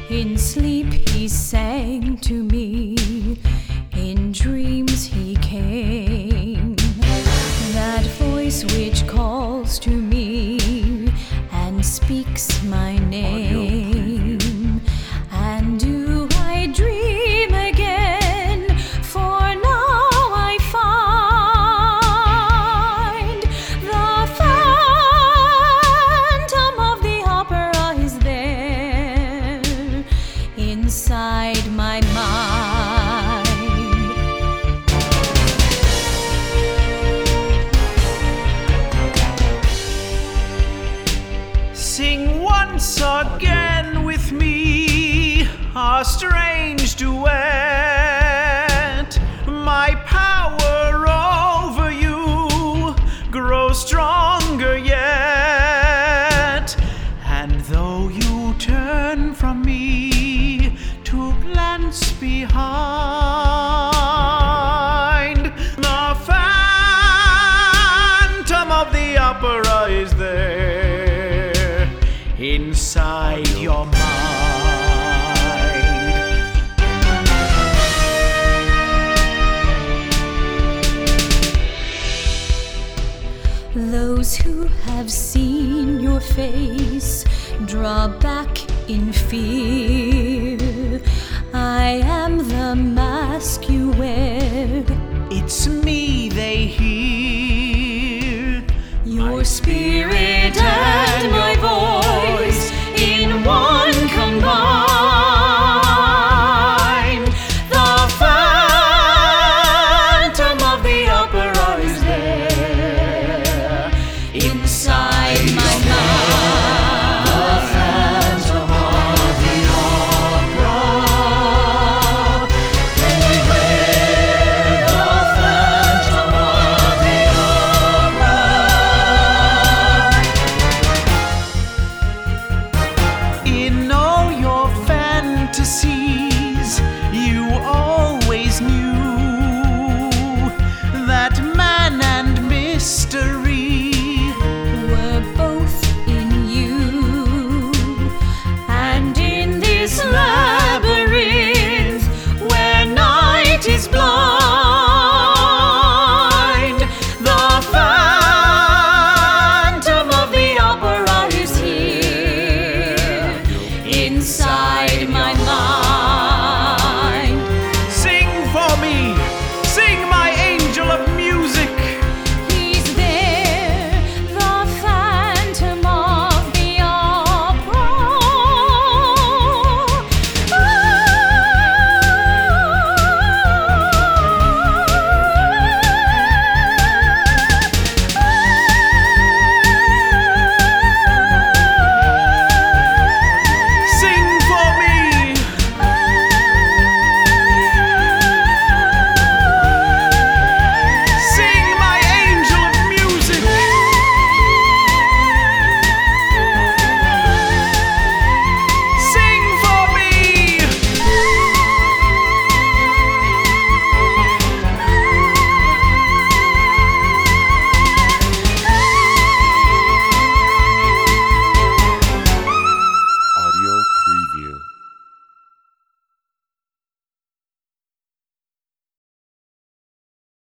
In sleep he sang to me, in dreams he came. That voice which calls to me and speaks my name. And do I dream again? For now I find the phantom of the opera is there inside my mind. Sing once again with me a strange duet. My power over you grows stronger yet. And though you turn from me to glance behind, the phantom of the opera is there inside your mind. Those who have seen your face draw back in fear. I am the mask you wear. It's me they hear. Your spirit and my